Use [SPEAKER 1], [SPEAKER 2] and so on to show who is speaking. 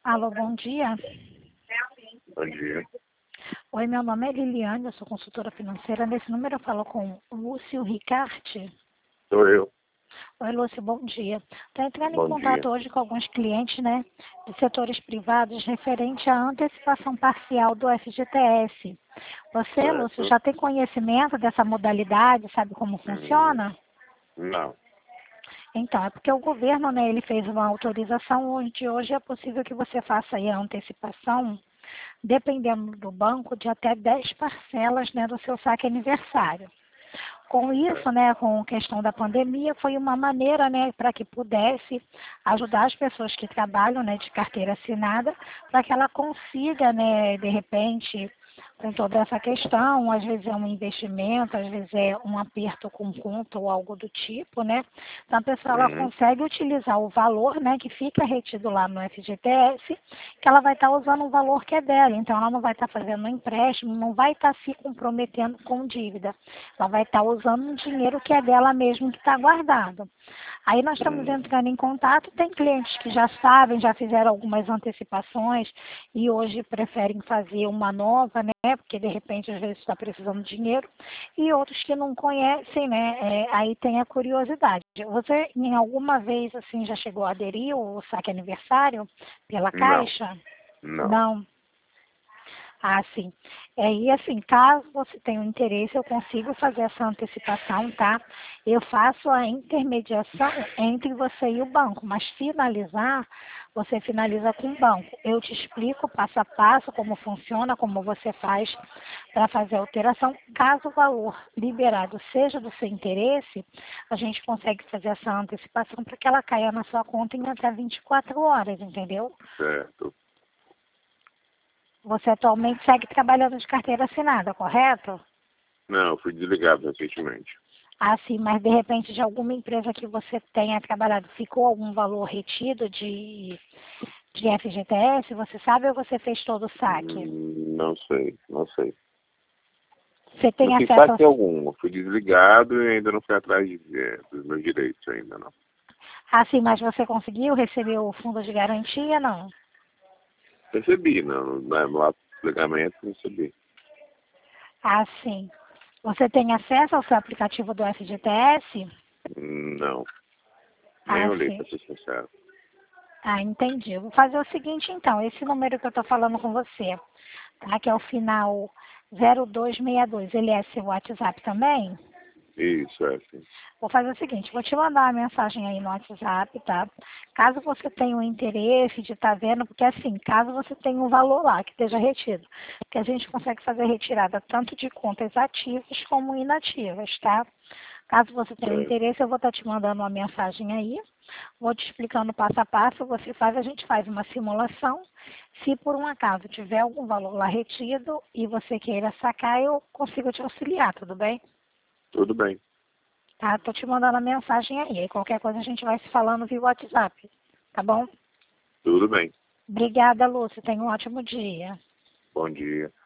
[SPEAKER 1] Alô, bom dia.
[SPEAKER 2] Bom dia.
[SPEAKER 1] Oi, meu nome é Liliane, eu sou consultora financeira. Nesse número eu falo com Lúcio Ricarte.
[SPEAKER 2] Sou eu.
[SPEAKER 1] Oi, Lúcio, bom dia. Estou entrando em
[SPEAKER 2] Bom dia.
[SPEAKER 1] contato hoje com alguns clientes, né, de setores privados referente à antecipação parcial do FGTS. Você, Lúcio,
[SPEAKER 2] Certo.
[SPEAKER 1] já tem conhecimento dessa modalidade, sabe como
[SPEAKER 2] Hum,
[SPEAKER 1] funciona?
[SPEAKER 2] não.
[SPEAKER 1] Então, é porque o governo, né, ele fez uma autorização onde hoje é possível que você faça aí a antecipação, dependendo do banco, de até 10 parcelas, né, do seu saque aniversário. Com isso,
[SPEAKER 2] Certo.
[SPEAKER 1] né, com a questão da pandemia, foi uma maneira, né, para que pudesse ajudar as pessoas que trabalham, né, de carteira assinada, para que ela consiga, né, de repente, com toda essa questão, às vezes é um investimento, às vezes é um aperto com conta ou algo do tipo, né? Então a pessoa ela
[SPEAKER 2] Uhum.
[SPEAKER 1] consegue utilizar o valor, né, que fica retido lá no FGTS, que ela vai estar usando o valor que é dela. Então ela não vai estar fazendo um empréstimo, não vai estar se comprometendo com dívida. Ela vai estar usando um dinheiro que é dela mesmo, que está guardado. Aí nós estamos
[SPEAKER 2] Hum,
[SPEAKER 1] entrando em contato, tem clientes que já sabem, já fizeram algumas antecipações e hoje preferem fazer uma nova, né? Porque de repente às vezes está precisando de dinheiro, e outros que não conhecem, né? Aí tem a curiosidade. Você em alguma vez assim já chegou a aderir o saque aniversário pela
[SPEAKER 2] não.
[SPEAKER 1] Caixa?
[SPEAKER 2] Não.
[SPEAKER 1] Não. Ah, sim. E assim, caso você tenha um interesse, eu consigo fazer essa antecipação, tá? Eu faço a intermediação entre você e o banco, mas finalizar, você finaliza com o banco. Eu te explico passo a passo como funciona, como você faz para fazer a alteração. Caso o valor liberado seja do seu interesse, a gente consegue fazer essa antecipação para que ela caia na sua conta em até 24 horas, entendeu?
[SPEAKER 2] Certo.
[SPEAKER 1] Você atualmente segue trabalhando de carteira assinada, correto?
[SPEAKER 2] Não, eu fui desligado recentemente.
[SPEAKER 1] Ah, sim, mas de repente de alguma empresa que você tenha trabalhado, ficou algum valor retido de FGTS, você sabe ou você fez todo o saque?
[SPEAKER 2] Não sei. Não sei.
[SPEAKER 1] Você
[SPEAKER 2] Não
[SPEAKER 1] tem
[SPEAKER 2] tem
[SPEAKER 1] acesso ao...
[SPEAKER 2] saque algum. Eu fui desligado e ainda não fui atrás dos meus direitos ainda, não.
[SPEAKER 1] Ah, sim, mas você conseguiu receber o fundo de garantia, não?
[SPEAKER 2] Recebi, não. No ato de desligamento, recebi.
[SPEAKER 1] Ah, sim. Você tem acesso ao seu aplicativo do FGTS?
[SPEAKER 2] Não. Nem
[SPEAKER 1] Ah,
[SPEAKER 2] olhei,
[SPEAKER 1] sim.
[SPEAKER 2] pra ser sincero.
[SPEAKER 1] Ah, entendi. Eu vou fazer o seguinte, então. Esse número que eu estou falando com você, tá? Que é o final 0262. Ele é seu WhatsApp também?
[SPEAKER 2] Isso, é assim.
[SPEAKER 1] Vou fazer o seguinte, vou te mandar uma mensagem aí no WhatsApp, tá? Caso você tenha um interesse de estar vendo, porque assim, caso você tenha um valor lá que esteja retido, que a gente consegue fazer retirada tanto de contas ativas como inativas, tá? Caso você tenha um
[SPEAKER 2] Certo.
[SPEAKER 1] interesse, eu vou estar te mandando uma mensagem aí, vou te explicando passo a passo, você faz, a gente faz uma simulação. Se por um acaso tiver algum valor lá retido e você queira sacar, eu consigo te auxiliar, tudo bem?
[SPEAKER 2] Tudo bem.
[SPEAKER 1] Tá? Tô te mandando a mensagem aí. Aí qualquer coisa a gente vai se falando via WhatsApp. Tá bom?
[SPEAKER 2] Tudo bem.
[SPEAKER 1] Obrigada, Lúcia. Tenha um ótimo dia.
[SPEAKER 2] Bom dia.